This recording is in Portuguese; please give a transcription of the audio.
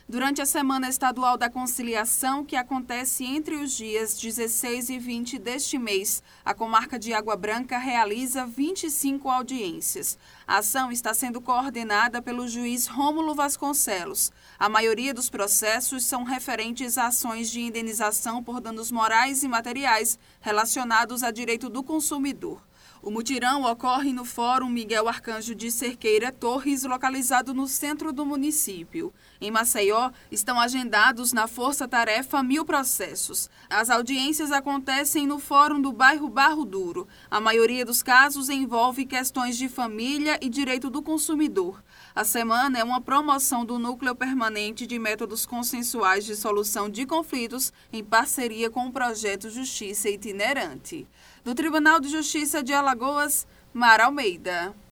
Durante a Semana Estadual da Conciliação, que acontece entre os dias 16 e 20 deste mês, a comarca de Água Branca realiza 25 audiências. A ação está sendo coordenada pelo juiz Rômulo Vasconcelos. A maioria dos processos são referentes a ações de indenização por danos morais e materiais relacionados a direito do consumidor. O mutirão ocorre no Fórum Miguel Arcanjo de Cerqueira Torres, localizado no centro do município. Em Maceió, estão agendados na Força Tarefa 1000 processos. As audiências acontecem no Fórum do bairro Barro Duro. A maioria dos casos envolve questões de família e direito do consumidor. A semana é uma promoção do Núcleo Permanente de Métodos Consensuais de Solução de Conflitos, em parceria com o projeto Justiça Itinerante. Do Tribunal de Justiça de Alagoas, Mara Almeida.